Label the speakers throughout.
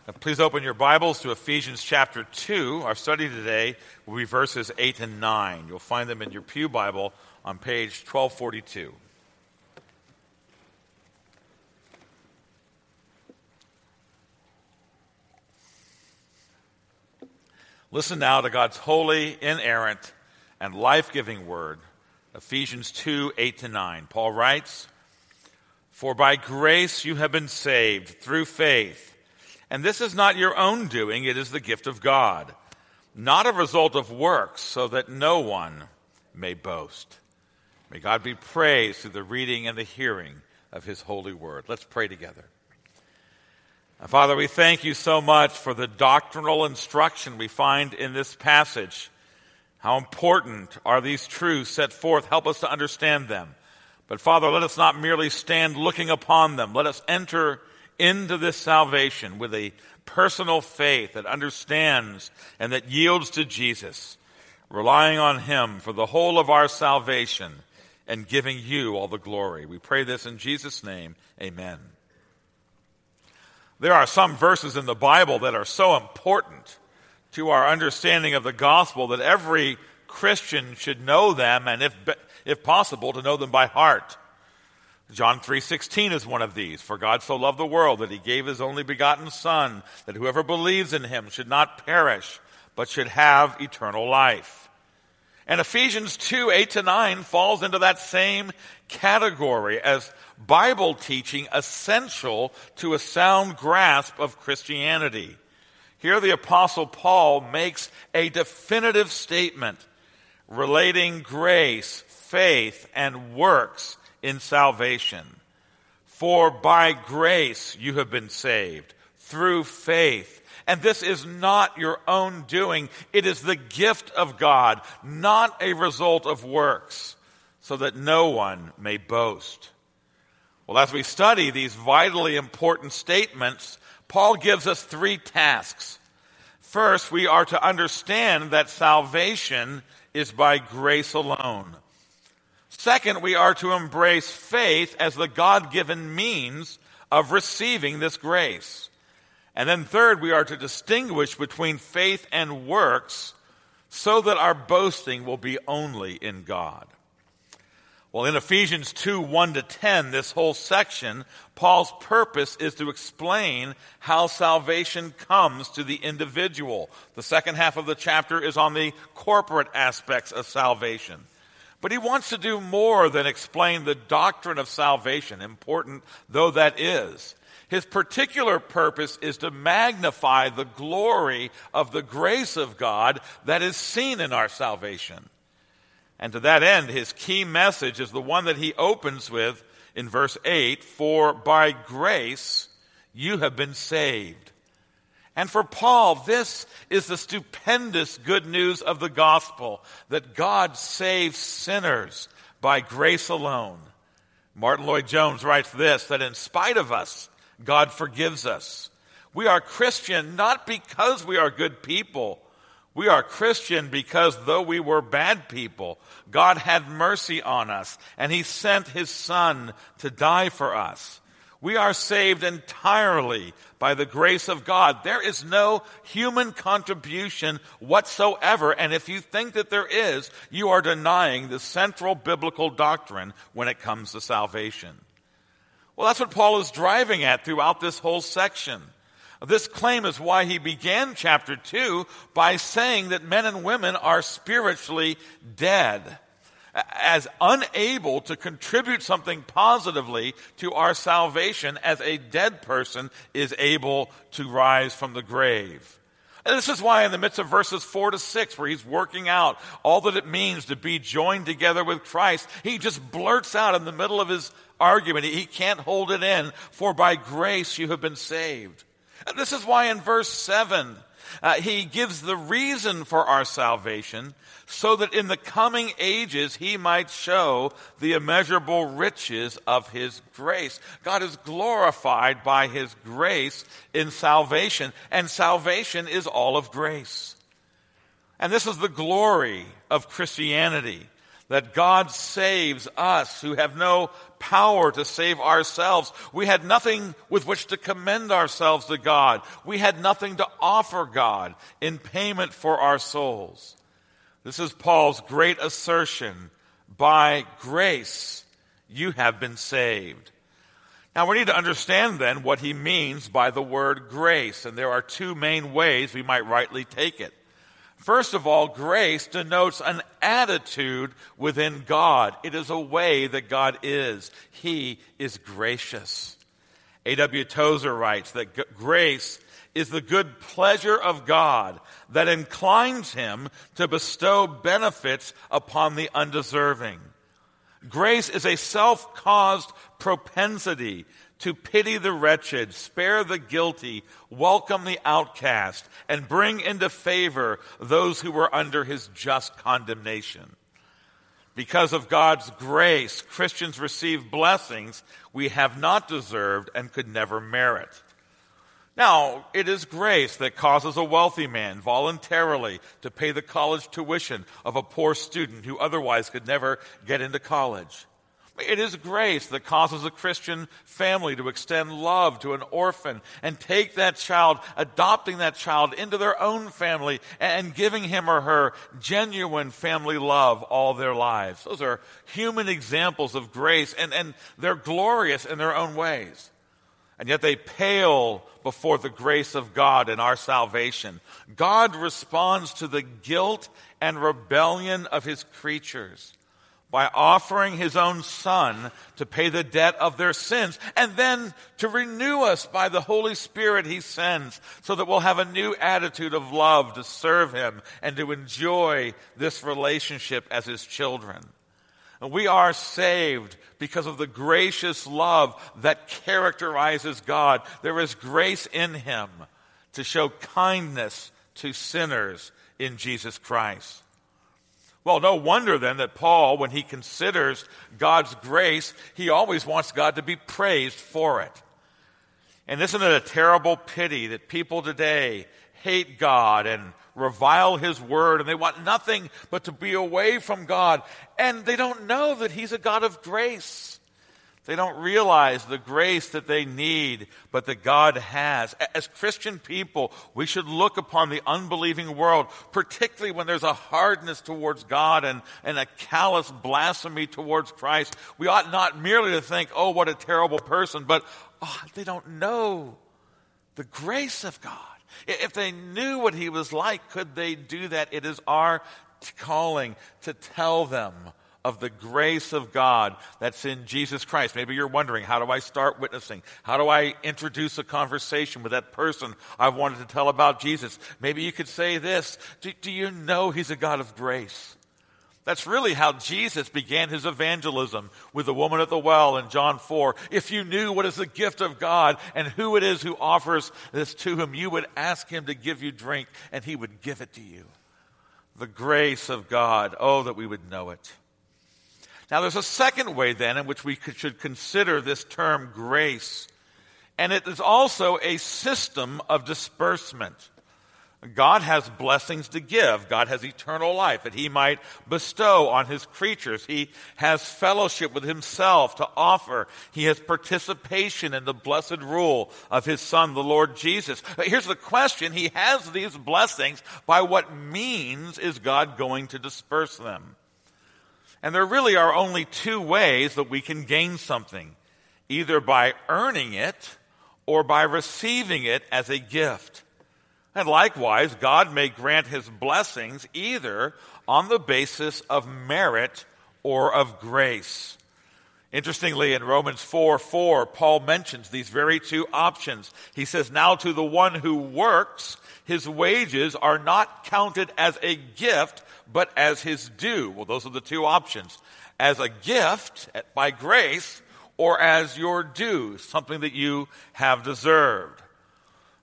Speaker 1: Please open your Bibles to Ephesians chapter 2. Our study today will be verses 8 and 9. You'll find them in your pew Bible on page 1242. Listen now to God's holy, inerrant, and life-giving word, Ephesians 2, 8 to 9. Paul writes, "For by grace you have been saved through faith. And this is not your own doing, it is the gift of God, not a result of works, so that no one may boast." May God be praised through the reading and the hearing of his holy word. Let's pray together. Father, we thank you so much for the doctrinal instruction we find in this passage. How important are these truths set forth? Help us to understand them. But Father, let us not merely stand looking upon them. Let us enter into this salvation with a personal faith that understands and that yields to Jesus, relying on him for the whole of our salvation and giving you all the glory. We pray this in Jesus' name, amen. There are some verses in the Bible that are so important to our understanding of the gospel that every Christian should know them and, if possible, to know them by heart. John 3:16 is one of these. "For God so loved the world that he gave his only begotten Son, that whoever believes in him should not perish, but should have eternal life." And Ephesians 2, 8 to 9 falls into that same category as Bible teaching essential to a sound grasp of Christianity. Here the Apostle Paul makes a definitive statement relating grace, faith, and works in salvation. "For by grace you have been saved, through faith. And this is not your own doing. It is the gift of God, not a result of works, so that no one may boast." Well, as we study these vitally important statements, Paul gives us three tasks. First, we are to understand that salvation is by grace alone. Second, we are to embrace faith as the God-given means of receiving this grace. And then third, we are to distinguish between faith and works so that our boasting will be only in God. Well, in Ephesians 2, 1 to 10, this whole section, Paul's purpose is to explain how salvation comes to the individual. The second half of the chapter is on the corporate aspects of salvation. But he wants to do more than explain the doctrine of salvation, important though that is. His particular purpose is to magnify the glory of the grace of God that is seen in our salvation. And to that end, his key message is the one that he opens with in verse 8, "For by grace you have been saved." And for Paul, this is the stupendous good news of the gospel, that God saves sinners by grace alone. Martin Lloyd-Jones writes this, that in spite of us, God forgives us. We are Christian not because we are good people. We are Christian because though we were bad people, God had mercy on us, and he sent his Son to die for us. We are saved entirely by the grace of God. There is no human contribution whatsoever, and if you think that there is, you are denying the central biblical doctrine when it comes to salvation. Well, that's what Paul is driving at throughout this whole section. This claim is why he began chapter 2 by saying that men and women are spiritually dead, as unable to contribute something positively to our salvation as a dead person is able to rise from the grave. And this is why in the midst of verses 4 to 6, where he's working out all that it means to be joined together with Christ, he just blurts out in the middle of his argument, he can't hold it in, "For by grace you have been saved." And this is why in verse 7, he gives the reason for our salvation, so that in the coming ages he might show the immeasurable riches of his grace. God is glorified by his grace in salvation, and salvation is all of grace. And this is the glory of Christianity, that God saves us who have no power to save ourselves. We had nothing with which to commend ourselves to God. We had nothing to offer God in payment for our souls. This is Paul's great assertion. By grace, you have been saved. Now, we need to understand then what he means by the word grace, and there are two main ways we might rightly take it. First of all, grace denotes an attitude within God. It is a way that God is. He is gracious. A.W. Tozer writes that grace is the good pleasure of God that inclines him to bestow benefits upon the undeserving. Grace is a self-caused propensity to pity the wretched, spare the guilty, welcome the outcast, and bring into favor those who were under his just condemnation. Because of God's grace, Christians receive blessings we have not deserved and could never merit. Now, it is grace that causes a wealthy man voluntarily to pay the college tuition of a poor student who otherwise could never get into college. It is grace that causes a Christian family to extend love to an orphan and take that child, adopting that child into their own family and giving him or her genuine family love all their lives. Those are human examples of grace, and they're glorious in their own ways. And yet they pale before the grace of God in our salvation. God responds to the guilt and rebellion of his creatures by offering his own Son to pay the debt of their sins, and then to renew us by the Holy Spirit he sends, so that we'll have a new attitude of love to serve him and to enjoy this relationship as his children. And we are saved because of the gracious love that characterizes God. There is grace in him to show kindness to sinners in Jesus Christ. Well, no wonder then that Paul, when he considers God's grace, he always wants God to be praised for it. And isn't it a terrible pity that people today hate God and revile his word, and they want nothing but to be away from God, and they don't know that he's a God of grace. They don't realize the grace that they need, but that God has. As Christian people, we should look upon the unbelieving world, particularly when there's a hardness towards God and a callous blasphemy towards Christ. We ought not merely to think, oh, what a terrible person, but they don't know the grace of God. If they knew what he was like, could they do that? It is our calling to tell them of the grace of God that's in Jesus Christ. Maybe you're wondering, how do I start witnessing? How do I introduce a conversation with that person I wanted to tell about Jesus? Maybe you could say this: do you know he's a God of grace? That's really how Jesus began his evangelism with the woman at the well in John 4. If you knew what is the gift of God and who it is who offers this to him, you would ask him to give you drink, and he would give it to you. The grace of God, oh, that we would know it. Now, there's a second way, then, in which we should consider this term grace, and it is also a system of disbursement. God has blessings to give. God has eternal life that he might bestow on his creatures. He has fellowship with himself to offer. He has participation in the blessed rule of his Son, the Lord Jesus. But here's the question. He has these blessings. By what means is God going to disperse them? And there really are only two ways that we can gain something: either by earning it or by receiving it as a gift. And likewise, God may grant his blessings either on the basis of merit or of grace. Interestingly, in Romans 4:4, Paul mentions these very two options. He says, "Now to the one who works, his wages are not counted as a gift, but as his due." Well, those are the two options: as a gift by grace, or as your due, something that you have deserved.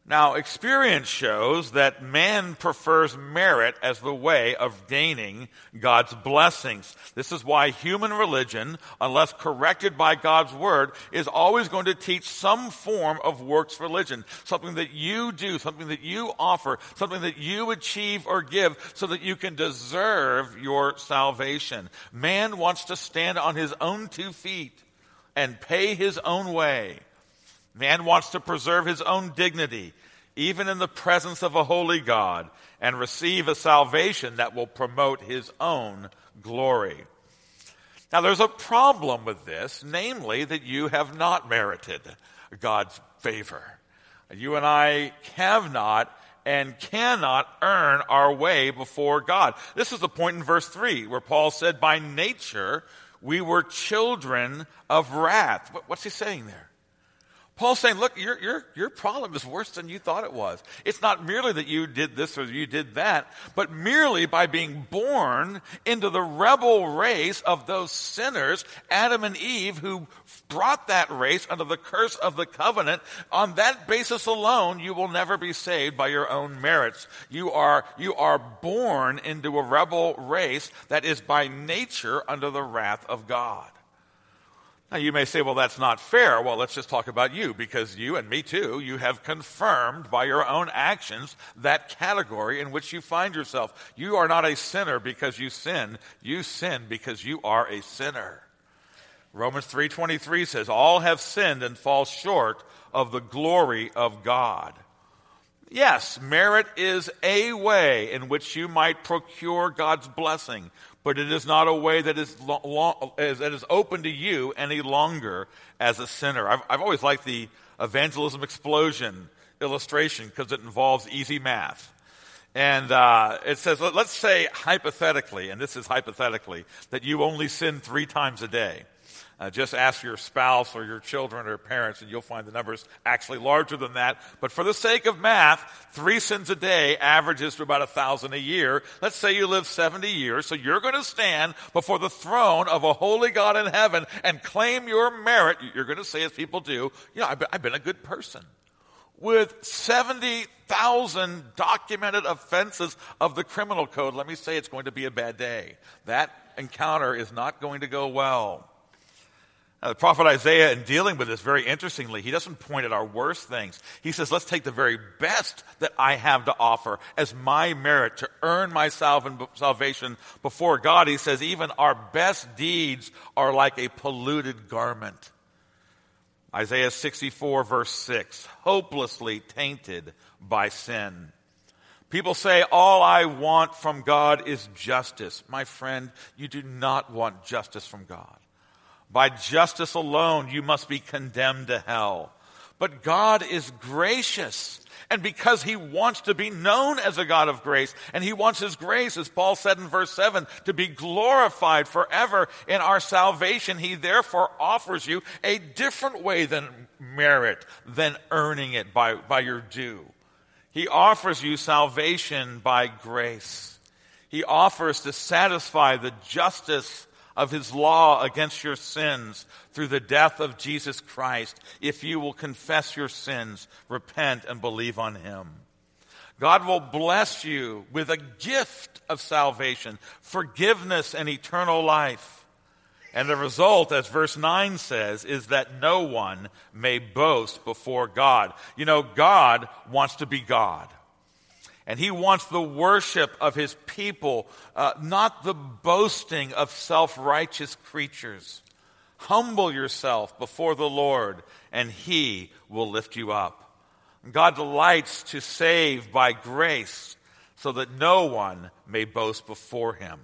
Speaker 1: Now, experience shows that man prefers merit as the way of gaining God's blessings. This is why human religion, unless corrected by God's word, is always going to teach some form of works religion, something that you do, something that you offer, something that you achieve or give so that you can deserve your salvation. Man wants to stand on his own 2 feet and pay his own way. Man wants to preserve his own dignity, even in the presence of a holy God, and receive a salvation that will promote his own glory. Now, there's a problem with this, namely that you have not merited God's favor. You and I have not and cannot earn our way before God. This is the point in verse 3 where Paul said, by nature we were children of wrath. What's he saying there? Paul's saying, look, your problem is worse than you thought it was. It's not merely that you did this or you did that, but merely by being born into the rebel race of those sinners, Adam and Eve, who brought that race under the curse of the covenant. On that basis alone, you will never be saved by your own merits. You are born into a rebel race that is by nature under the wrath of God. Now, you may say, well, that's not fair. Well, let's just talk about you, because you and me too, you have confirmed by your own actions that category in which you find yourself. You are not a sinner because you sin. You sin because you are a sinner. Romans 3:23 says, all have sinned and fall short of the glory of God. Yes, merit is a way in which you might procure God's blessing, but it is not a way that is open to you any longer as a sinner. I've always liked the evangelism explosion illustration because it involves easy math. And it says, let's say hypothetically, and this is hypothetically, that you only sin 3 times a day. Just ask your spouse or your children or parents, and you'll find the number's actually larger than that. But for the sake of math, 3 sins a day averages to about 1,000 a year. Let's say you live 70 years, so you're going to stand before the throne of a holy God in heaven and claim your merit. You're going to say, as people do, I've been a good person. With 70,000 documented offenses of the criminal code, let me say it's going to be a bad day. That encounter is not going to go well. Now, the prophet Isaiah, in dealing with this, very interestingly, he doesn't point at our worst things. He says, let's take the very best that I have to offer as my merit to earn my salvation before God. He says, even our best deeds are like a polluted garment. Isaiah 64, verse 6, hopelessly tainted by sin. People say, all I want from God is justice. My friend, you do not want justice from God. By justice alone, you must be condemned to hell. But God is gracious. And because he wants to be known as a God of grace, and he wants his grace, as Paul said in verse 7, to be glorified forever in our salvation, he therefore offers you a different way than merit, than earning it by your due. He offers you salvation by grace. He offers to satisfy the justice of his law against your sins through the death of Jesus Christ, if you will confess your sins, repent, and believe on him. God will bless you with a gift of salvation, forgiveness, and eternal life. And the result, as verse 9 says, is that no one may boast before God. You know, God wants to be God. And he wants the worship of his people, not the boasting of self-righteous creatures. Humble yourself before the Lord, and he will lift you up. God delights to save by grace, so that no one may boast before him.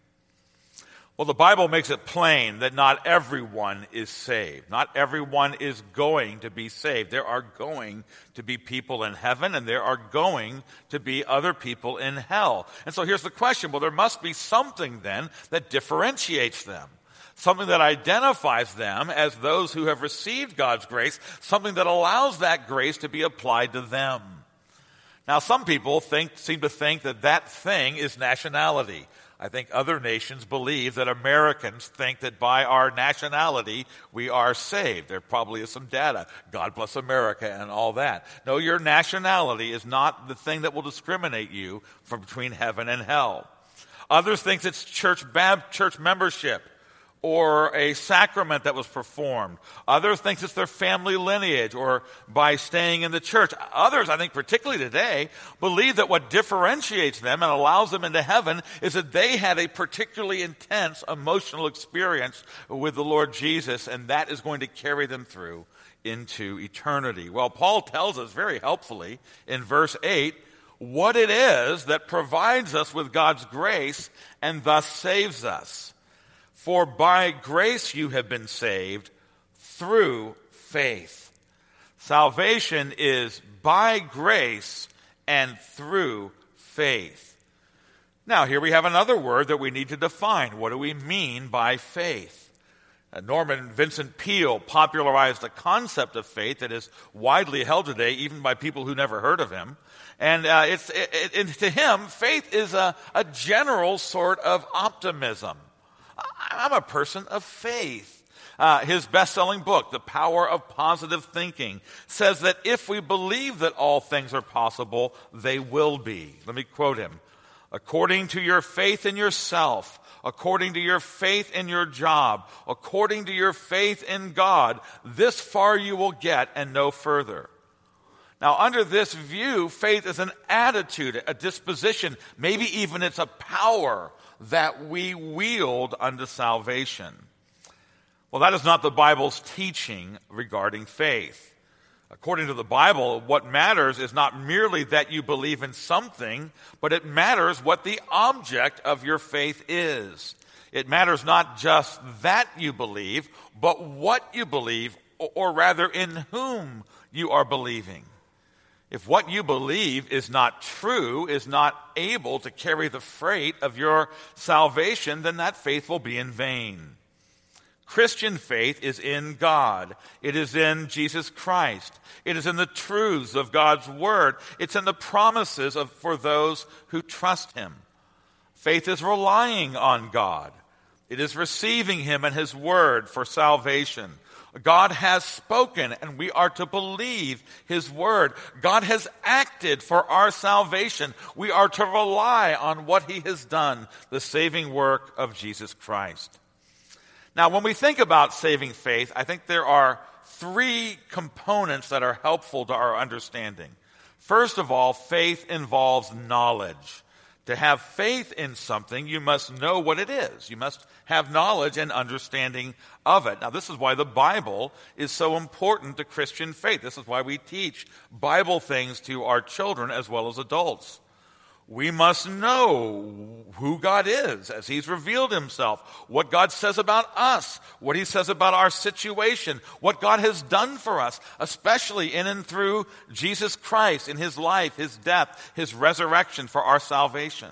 Speaker 1: Well, the Bible makes it plain that not everyone is saved. Not everyone is going to be saved. There are going to be people in heaven, and there are going to be other people in hell. And so here's the question. Well, there must be something then that differentiates them. Something that identifies them as those who have received God's grace. Something that allows that grace to be applied to them. Now, some people seem to think that thing is nationality. I think other nations believe that Americans think that by our nationality we are saved. There probably is some data, God bless America and all that. No, your nationality is not the thing that will discriminate you from between heaven and hell. Others think it's church membership or a sacrament that was performed. Others think it's their family lineage or by staying in the church. Others, I think particularly today, believe that what differentiates them and allows them into heaven is that they had a particularly intense emotional experience with the Lord Jesus, and that is going to carry them through into eternity. Well, Paul tells us very helpfully in verse 8 what it is that provides us with God's grace and thus saves us. For by grace you have been saved through faith. Salvation is by grace and through faith. Now, here we have another word that we need to define. What do we mean by faith? Norman Vincent Peale popularized a concept of faith that is widely held today, even by people who never heard of him. And to him, faith is a general sort of optimism. I'm a person of faith. His best-selling book, The Power of Positive Thinking, says that if we believe that all things are possible, they will be. Let me quote him. According to your faith in yourself, according to your faith in your job, according to your faith in God, this far you will get and no further. Now, under this view, faith is an attitude, a disposition, maybe even it's a power that we wield unto salvation. Well, that is not the Bible's teaching regarding faith. According to the Bible, what matters is not merely that you believe in something, but it matters what the object of your faith is. It matters not just that you believe, but what you believe, or rather in whom you are believing. If what you believe is not true, is not able to carry the freight of your salvation, then that faith will be in vain. Christian faith is in God. It is in Jesus Christ. It is in the truths of God's Word. It's in the promises for those who trust Him. Faith is relying on God. It is receiving Him and His Word for salvation. God has spoken, and we are to believe His word. God has acted for our salvation. We are to rely on what He has done, the saving work of Jesus Christ. Now, when we think about saving faith, I think there are three components that are helpful to our understanding. First of all, faith involves knowledge. To have faith in something, you must know what it is. You must have knowledge and understanding of it. Now, this is why the Bible is so important to Christian faith. This is why we teach Bible things to our children as well as adults. We must know who God is as He's revealed Himself, what God says about us, what He says about our situation, what God has done for us, especially in and through Jesus Christ, in His life, His death, His resurrection for our salvation.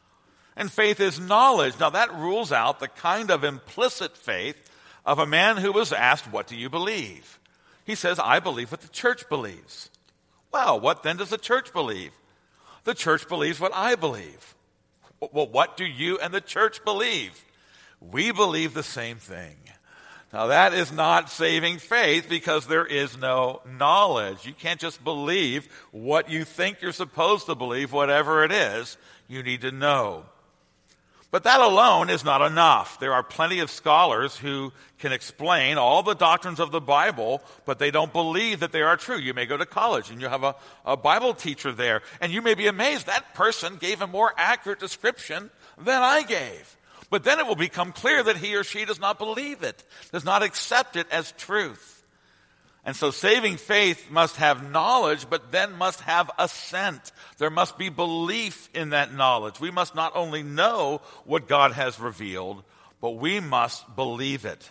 Speaker 1: And faith is knowledge. Now that rules out the kind of implicit faith of a man who was asked, "What do you believe?" He says, "I believe what the church believes." Well, what then does the church believe? The church believes what I believe. Well, what do you and the church believe? We believe the same thing. Now, that is not saving faith because there is no knowledge. You can't just believe what you think you're supposed to believe, whatever it is. You need to know. But that alone is not enough. There are plenty of scholars who can explain all the doctrines of the Bible, but they don't believe that they are true. You may go to college and you have a Bible teacher there, and you may be amazed that person gave a more accurate description than I gave. But then it will become clear that he or she does not believe it, does not accept it as truth. And so saving faith must have knowledge, but then must have assent. There must be belief in that knowledge. We must not only know what God has revealed, but we must believe it.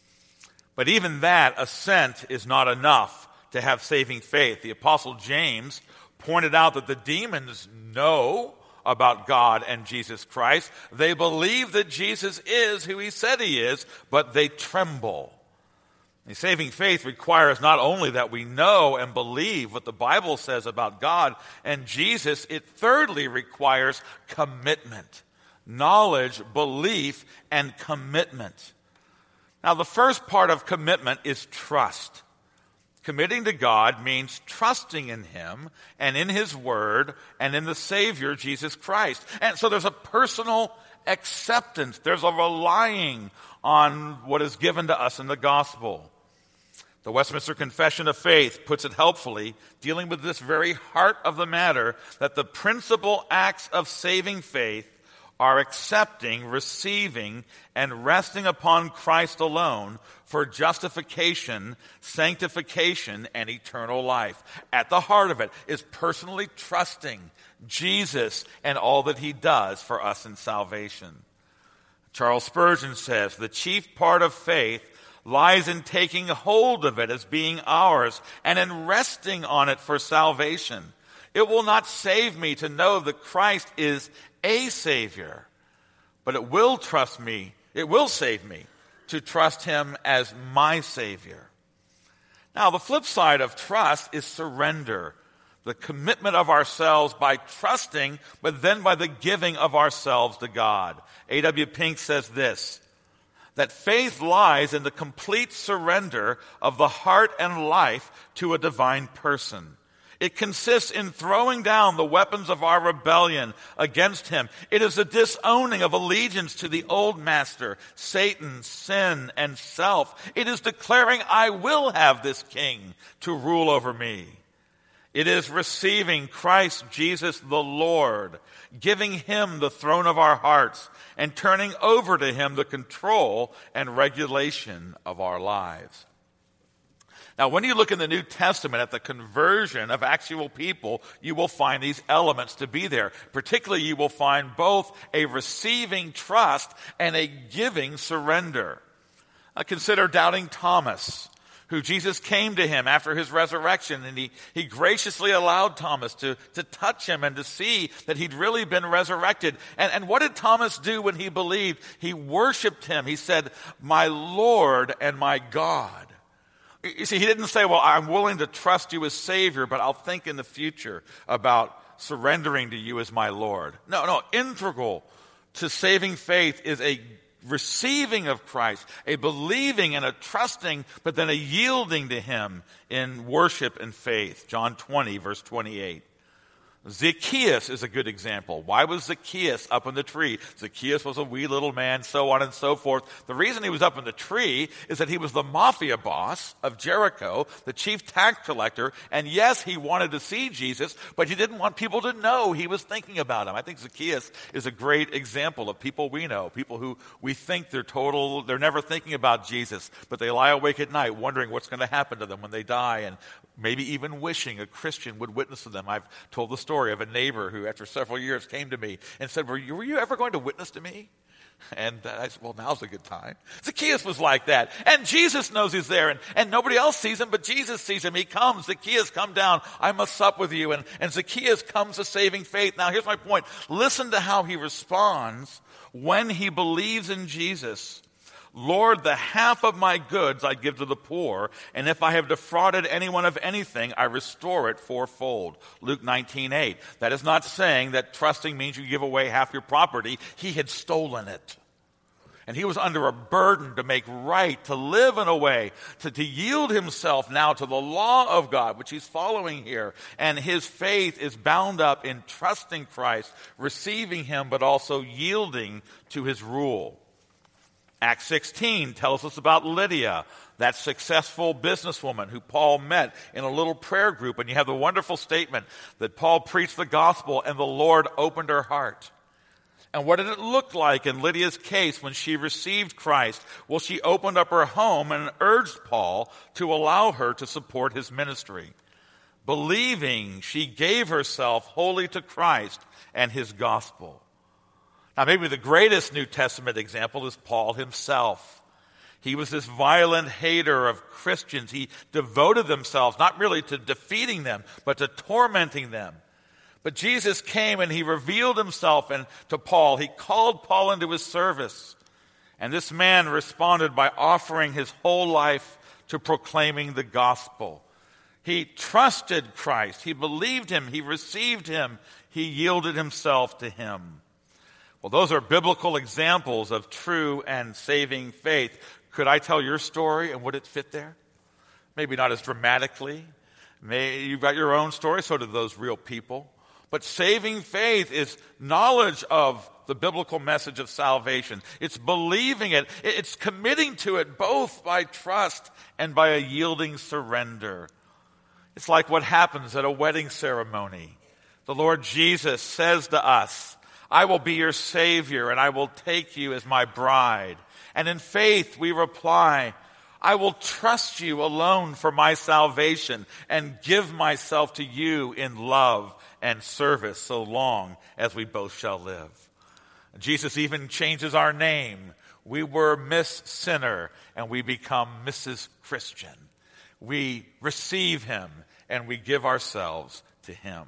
Speaker 1: But even that assent is not enough to have saving faith. The Apostle James pointed out that the demons know about God and Jesus Christ. They believe that Jesus is who He said He is, but they tremble. Saving faith requires not only that we know and believe what the Bible says about God and Jesus, it thirdly requires commitment. knowledge, belief, and commitment. Now, the first part of commitment is trust. Committing to God means trusting in Him and in His Word and in the Savior, Jesus Christ. And so there's a personal acceptance. There's a relying on what is given to us in the gospel. The Westminster Confession of Faith puts it helpfully, dealing with this very heart of the matter, that the principal acts of saving faith are accepting, receiving, and resting upon Christ alone for justification, sanctification, and eternal life. At the heart of it is personally trusting Jesus and all that He does for us in salvation. Charles Spurgeon says, "The chief part of faith lies in taking hold of it as being ours and in resting on it for salvation. It will not save me to know that Christ is a Savior, but it will save me to trust Him as my Savior." Now, the flip side of trust is surrender, the commitment of ourselves by trusting, but then by the giving of ourselves to God. A.W. Pink says this, that faith lies in the complete surrender of the heart and life to a divine person. It consists in throwing down the weapons of our rebellion against Him. It is a disowning of allegiance to the old master, Satan, sin, and self. It is declaring, I will have this king to rule over me. It is receiving Christ Jesus the Lord, giving Him the throne of our hearts, and turning over to Him the control and regulation of our lives. Now, when you look in the New Testament at the conversion of actual people, you will find these elements to be there. Particularly, you will find both a receiving trust and a giving surrender. Consider doubting Thomas, who Jesus came to him after His resurrection, and he graciously allowed Thomas to touch Him and to see that he'd really been resurrected. And what did Thomas do when he believed? He worshiped Him. He said, "My Lord and my God." You see, he didn't say, well, I'm willing to trust You as Savior, but I'll think in the future about surrendering to You as my Lord. No, integral to saving faith is a receiving of Christ, a believing and a trusting, but then a yielding to Him in worship and faith. John 20, verse 28. Zacchaeus is a good example. Why was Zacchaeus up in the tree? Zacchaeus was a wee little man, so on and so forth. The reason he was up in the tree is that he was the mafia boss of Jericho, the chief tax collector, and yes, he wanted to see Jesus, but he didn't want people to know He was thinking about him. I think Zacchaeus is a great example of people we know, people who we think they're never thinking about Jesus, but they lie awake at night wondering what's going to happen to them when they die, and maybe even wishing a Christian would witness to them. I've told the story of a neighbor who, after several years, came to me and said, were you ever going to witness to me? And I said, well, now's a good time. Zacchaeus was like that. And Jesus knows He's there, and nobody else sees Him, but Jesus sees Him. He comes. Zacchaeus, come down. I must sup with you. And Zacchaeus comes to saving faith. Now, here's my point. Listen to how he responds when he believes in Jesus. Lord, the half of my goods I give to the poor, and if I have defrauded anyone of anything, I restore it fourfold. Luke 19:8. That is not saying that trusting means you give away half your property. He had stolen it. And he was under a burden to make right, to live in a way, to yield himself now to the law of God, which he's following here. And his faith is bound up in trusting Christ, receiving Him, but also yielding to His rule. Acts 16 tells us about Lydia, that successful businesswoman who Paul met in a little prayer group. And you have the wonderful statement that Paul preached the gospel and the Lord opened her heart. And what did it look like in Lydia's case when she received Christ? Well, she opened up her home and urged Paul to allow her to support his ministry. Believing, she gave herself wholly to Christ and His gospel. Now, maybe the greatest New Testament example is Paul himself. He was this violent hater of Christians. He devoted himself not merely to defeating them, but to tormenting them. But Jesus came and He revealed Himself to Paul. He called Paul into His service. And this man responded by offering his whole life to proclaiming the gospel. He trusted Christ. He believed Him. He received Him. He yielded himself to Him. Well, those are biblical examples of true and saving faith. Could I tell your story and would it fit there? Maybe not as dramatically. You've got your own story, so do those real people. But saving faith is knowledge of the biblical message of salvation. It's believing it. It's committing to it both by trust and by a yielding surrender. It's like what happens at a wedding ceremony. The Lord Jesus says to us, I will be your Savior and I will take you as my bride. And in faith we reply, I will trust you alone for my salvation and give myself to you in love and service so long as we both shall live. Jesus even changes our name. We were Miss Sinner and we become Mrs. Christian. We receive him and we give ourselves to him.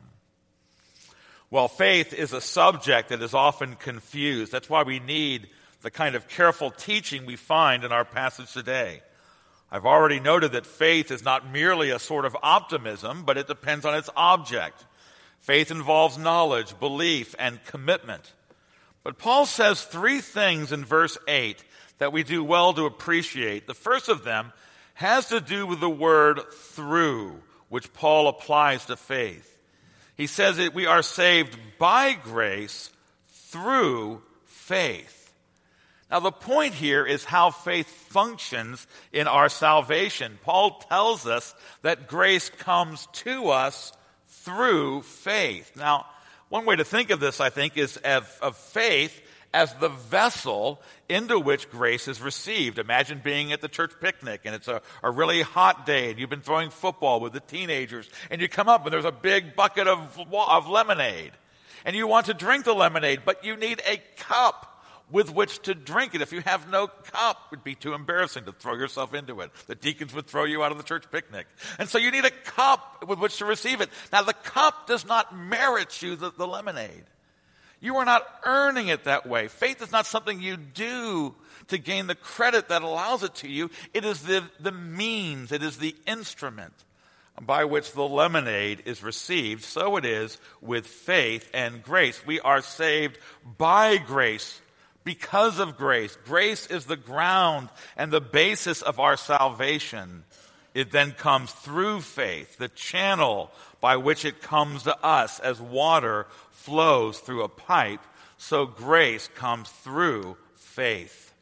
Speaker 1: Well, faith is a subject that is often confused. That's why we need the kind of careful teaching we find in our passage today. I've already noted that faith is not merely a sort of optimism, but it depends on its object. Faith involves knowledge, belief, and commitment. But Paul says three things in verse 8 that we do well to appreciate. The first of them has to do with the word through, which Paul applies to faith. He says that we are saved by grace through faith. Now, the point here is how faith functions in our salvation. Paul tells us that grace comes to us through faith. Now, one way to think of this, I think, is of faith as the vessel into which grace is received. Imagine being at the church picnic and it's a really hot day and you've been throwing football with the teenagers and you come up and there's a big bucket of lemonade and you want to drink the lemonade, but you need a cup with which to drink it. If you have no cup, it would be too embarrassing to throw yourself into it. The deacons would throw you out of the church picnic. And so you need a cup with which to receive it. Now, the cup does not merit you the lemonade. You are not earning it that way. Faith is not something you do to gain the credit that allows it to you. It is the means, it is the instrument by which the lemonade is received. So it is with faith and grace. We are saved by grace, because of grace. Grace is the ground and the basis of our salvation. It then comes through faith, the channel by which it comes to us as water flows through a pipe, so grace comes through faith.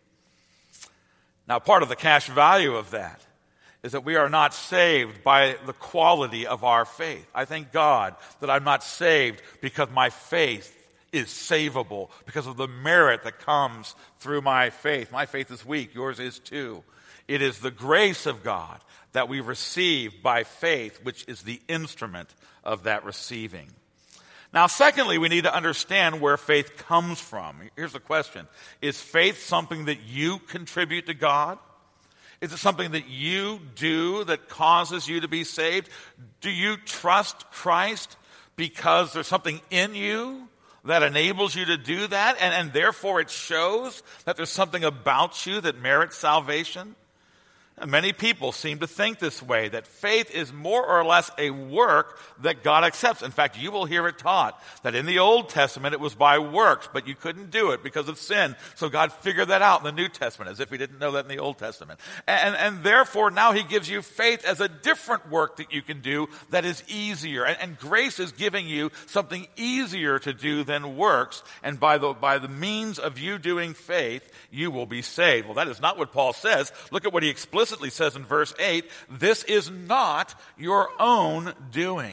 Speaker 1: Now, part of the cash value of that is that we are not saved by the quality of our faith. I thank God that I'm not saved because my faith is savable, because of the merit that comes through my faith. My faith is weak, yours is too. It is the grace of God that we receive by faith, which is the instrument of that receiving. Now, secondly, we need to understand where faith comes from. Here's the question. Is faith something that you contribute to God? Is it something that you do that causes you to be saved? Do you trust Christ because there's something in you that enables you to do that, and therefore it shows that there's something about you that merits salvation? And many people seem to think this way, that faith is more or less a work that God accepts. In fact, you will hear it taught that in the Old Testament it was by works, but you couldn't do it because of sin. So God figured that out in the New Testament, as if he didn't know that in the Old Testament. And therefore now he gives you faith as a different work that you can do that is easier. And grace is giving you something easier to do than works. And by the means of you doing faith, you will be saved. Well, that is not what Paul says. Look at what he explicitly says in verse 8, this is not your own doing.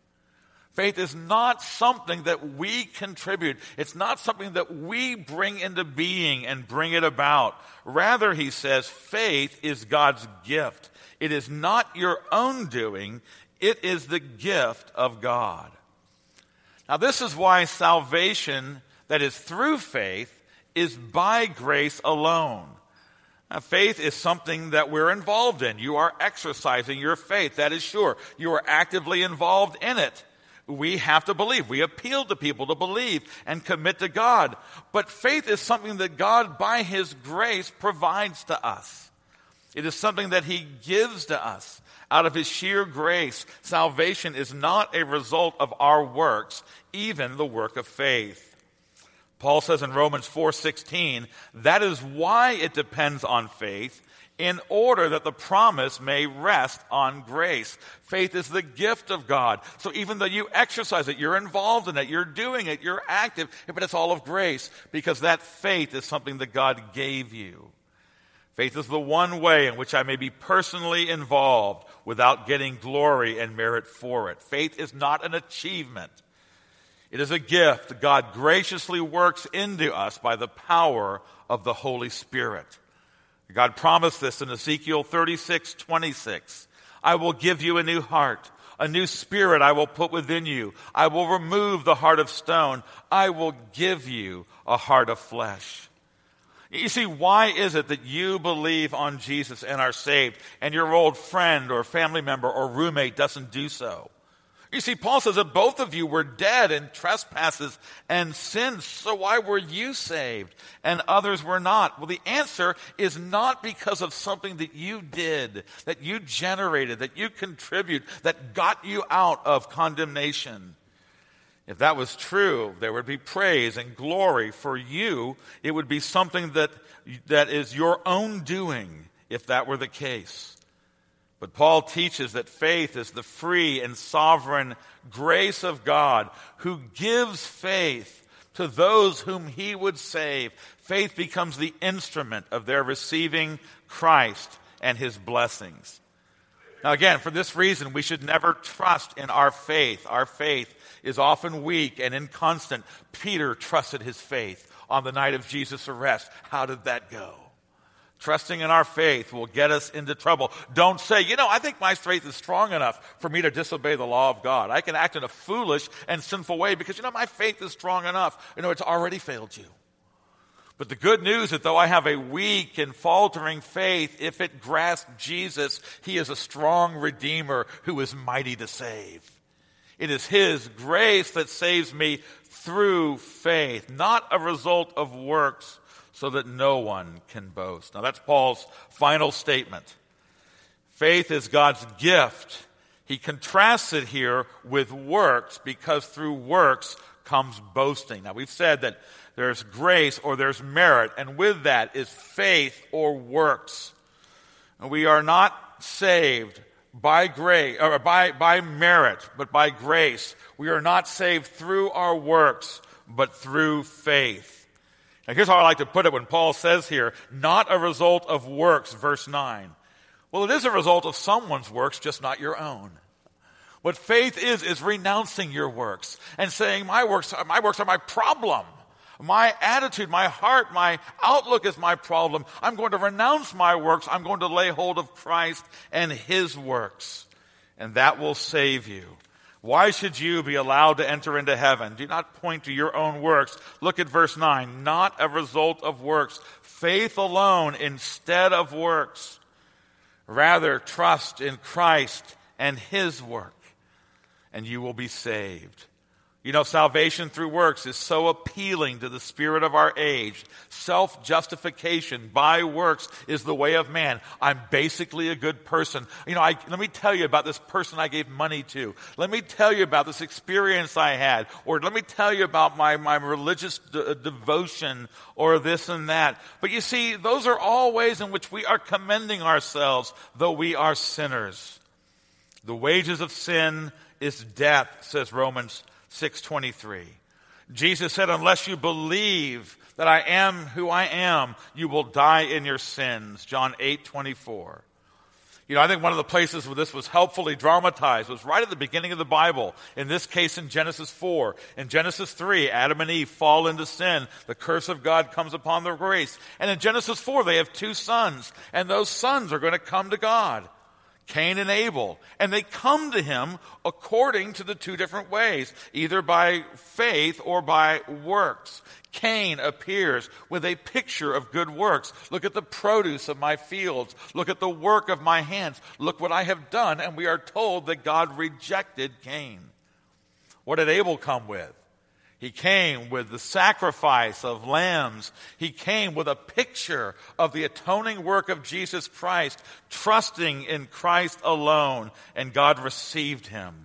Speaker 1: Faith is not something that we contribute. It's not something that we bring into being and bring it about. Rather, he says, faith is God's gift. It is not your own doing. It is the gift of God. Now, this is why salvation that is through faith is by grace alone. Now, faith is something that we're involved in. You are exercising your faith, that is sure. You are actively involved in it. We have to believe. We appeal to people to believe and commit to God. But faith is something that God, by his grace, provides to us. It is something that he gives to us out of his sheer grace. Salvation is not a result of our works, even the work of faith. Paul says in Romans 4:16, that is why it depends on faith, in order that the promise may rest on grace. Faith is the gift of God. So even though you exercise it, you're involved in it, you're doing it, you're active, but it's all of grace, because that faith is something that God gave you. Faith is the one way in which I may be personally involved without getting glory and merit for it. Faith is not an achievement. It is a gift God graciously works into us by the power of the Holy Spirit. God promised this in Ezekiel 36:26. I will give you a new heart. A new spirit I will put within you. I will remove the heart of stone. I will give you a heart of flesh. You see, why is it that you believe on Jesus and are saved, and your old friend or family member or roommate doesn't do so? You see, Paul says that both of you were dead in trespasses and sins, so why were you saved and others were not? Well, the answer is not because of something that you did, that you generated, that you contribute, that got you out of condemnation. If that was true, there would be praise and glory for you. It would be something that is your own doing, if that were the case. But Paul teaches that faith is the free and sovereign grace of God, who gives faith to those whom he would save. Faith becomes the instrument of their receiving Christ and his blessings. Now again, for this reason, we should never trust in our faith. Our faith is often weak and inconstant. Peter trusted his faith on the night of Jesus' arrest. How did that go? Trusting in our faith will get us into trouble. Don't say, I think my faith is strong enough for me to disobey the law of God. I can act in a foolish and sinful way because, my faith is strong enough. It's already failed you. But the good news is that though I have a weak and faltering faith, if it grasps Jesus, he is a strong Redeemer who is mighty to save. It is his grace that saves me through faith, not a result of works, so that no one can boast. Now that's Paul's final statement. Faith is God's gift. He contrasts it here with works, because through works comes boasting. Now we've said that there's grace or there's merit, and with that is faith or works. And we are not saved by grace or by merit, but by grace. We are not saved through our works, but through faith. Now here's how I like to put it when Paul says here, not a result of works, verse 9. Well, it is a result of someone's works, just not your own. What faith is renouncing your works and saying, my works are my problem. My attitude, my heart, my outlook is my problem. I'm going to renounce my works. I'm going to lay hold of Christ and his works. And that will save you. Why should you be allowed to enter into heaven? Do not point to your own works. Look at verse 9. Not a result of works. Faith alone instead of works. Rather, trust in Christ and his work, and you will be saved. Salvation through works is so appealing to the spirit of our age. Self-justification by works is the way of man. I'm basically a good person. Let me tell you about this person I gave money to. Let me tell you about this experience I had. Or let me tell you about my religious devotion or this and that. But you see, those are all ways in which we are commending ourselves, though we are sinners. The wages of sin is death, says Romans 6:23. Jesus said, unless you believe that I am who I am, you will die in your sins. John 8:24. I think one of the places where this was helpfully dramatized was right at the beginning of the Bible. In this case, in Genesis 4. In Genesis 3, Adam and Eve fall into sin. The curse of God comes upon their race. And in Genesis 4, they have two sons. And those sons are going to come to God. Cain and Abel. And they come to him according to the two different ways, either by faith or by works. Cain appears with a picture of good works. Look at the produce of my fields. Look at the work of my hands. Look what I have done. And we are told that God rejected Cain. What did Abel come with? He came with the sacrifice of lambs. He came with a picture of the atoning work of Jesus Christ, trusting in Christ alone, and God received him.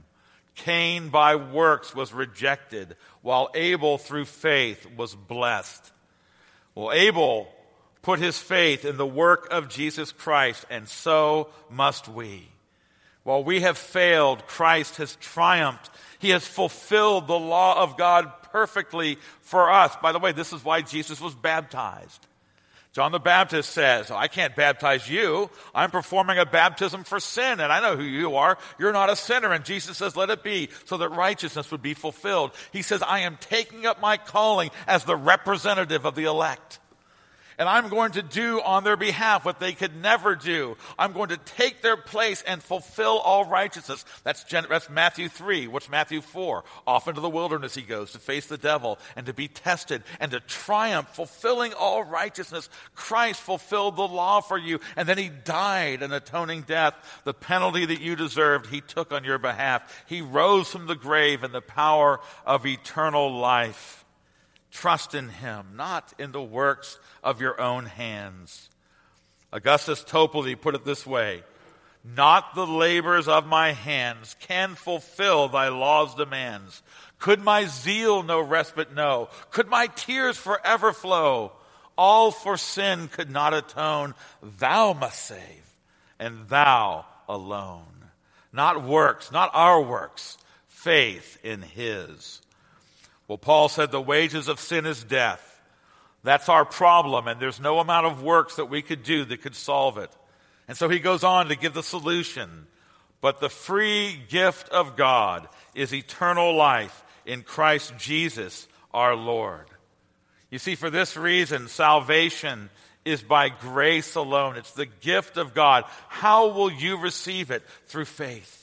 Speaker 1: Cain by works was rejected, while Abel through faith was blessed. Well, Abel put his faith in the work of Jesus Christ, and so must we. While we have failed, Christ has triumphed. He has fulfilled the law of God perfectly for us. By the way, this is why Jesus was baptized. John the Baptist says, I can't baptize you. I'm performing a baptism for sin, and I know who you are. You're not a sinner. And Jesus says, let it be, so that righteousness would be fulfilled. He says, I am taking up my calling as the representative of the elect. And I'm going to do on their behalf what they could never do. I'm going to take their place and fulfill all righteousness. That's Matthew 3. What's Matthew 4? Off into the wilderness he goes to face the devil and to be tested and to triumph, fulfilling all righteousness. Christ fulfilled the law for you, and then he died an atoning death. The penalty that you deserved, he took on your behalf. He rose from the grave in the power of eternal life. Trust in him, not in the works of your own hands. Augustus Toplady put it this way: not the labors of my hands can fulfill thy law's demands. Could my zeal no respite know? Could my tears forever flow? All for sin could not atone. Thou must save, and thou alone. Not works, not our works, faith in his. Well, Paul said the wages of sin is death. That's our problem, and there's no amount of works that we could do that could solve it. And so he goes on to give the solution. But the free gift of God is eternal life in Christ Jesus our Lord. You see, for this reason, salvation is by grace alone. It's the gift of God. How will you receive it? Through faith.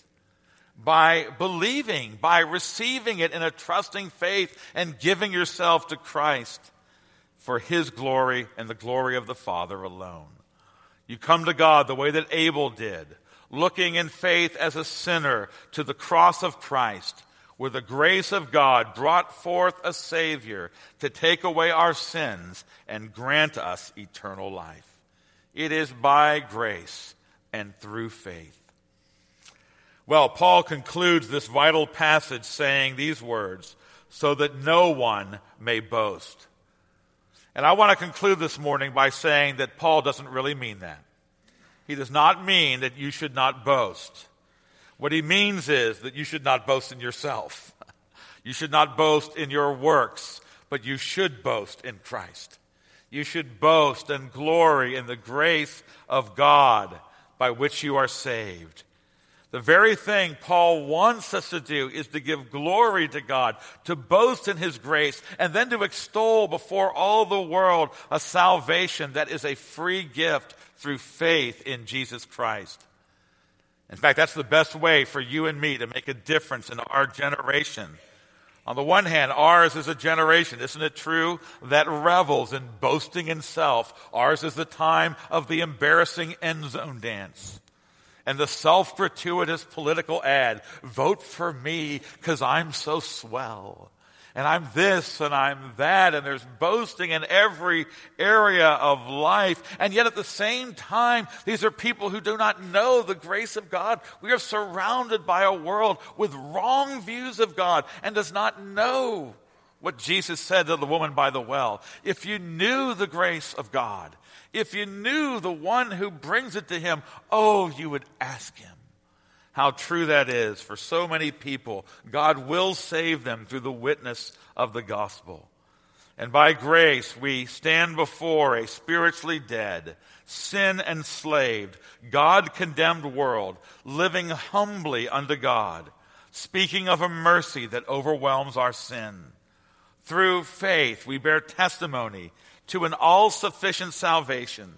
Speaker 1: By believing, by receiving it in a trusting faith and giving yourself to Christ for his glory and the glory of the Father alone. You come to God the way that Abel did, looking in faith as a sinner to the cross of Christ, where the grace of God brought forth a Savior to take away our sins and grant us eternal life. It is by grace and through faith. Well, Paul concludes this vital passage saying these words, so that no one may boast. And I want to conclude this morning by saying that Paul doesn't really mean that. He does not mean that you should not boast. What he means is that you should not boast in yourself. You should not boast in your works, but you should boast in Christ. You should boast and glory in the grace of God by which you are saved. The very thing Paul wants us to do is to give glory to God, to boast in his grace, and then to extol before all the world a salvation that is a free gift through faith in Jesus Christ. In fact, that's the best way for you and me to make a difference in our generation. On the one hand, ours is a generation, isn't it true, that revels in boasting in self. Ours is the time of the embarrassing end zone dance. And the self-gratuitous political ad, vote for me because I'm so swell. And I'm this and I'm that. And there's boasting in every area of life. And yet at the same time, these are people who do not know the grace of God. We are surrounded by a world with wrong views of God and does not know what Jesus said to the woman by the well. If you knew the grace of God, if you knew the one who brings it to him, oh, you would ask him. How true that is for so many people. God will save them through the witness of the gospel. And by grace, we stand before a spiritually dead, sin-enslaved, God-condemned world, living humbly unto God, speaking of a mercy that overwhelms our sin. Through faith, we bear testimony to an all-sufficient salvation,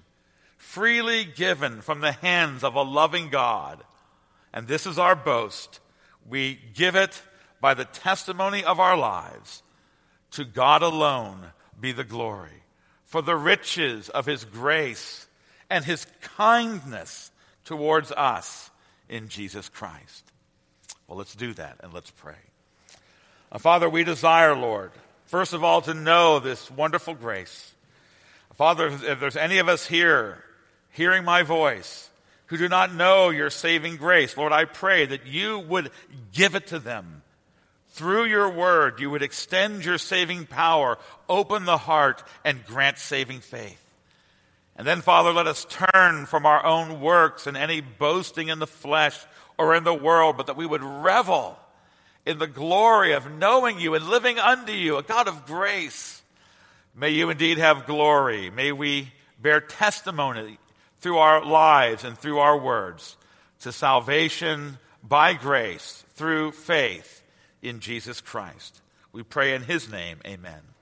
Speaker 1: freely given from the hands of a loving God. And this is our boast. We give it by the testimony of our lives. To God alone be the glory for the riches of his grace and his kindness towards us in Jesus Christ. Well, let's do that and let's pray. Father, we desire, Lord, first of all, to know this wonderful grace. Father, if there's any of us here hearing my voice who do not know your saving grace. Lord, I pray that you would give it to them. Through your word, you would extend your saving power, open the heart, and grant saving faith. And then, Father, let us turn from our own works and any boasting in the flesh or in the world, but that we would revel in the glory of knowing you and living unto you, a God of grace. May you indeed have glory. May we bear testimony through our lives and through our words to salvation by grace through faith in Jesus Christ. We pray in his name, amen.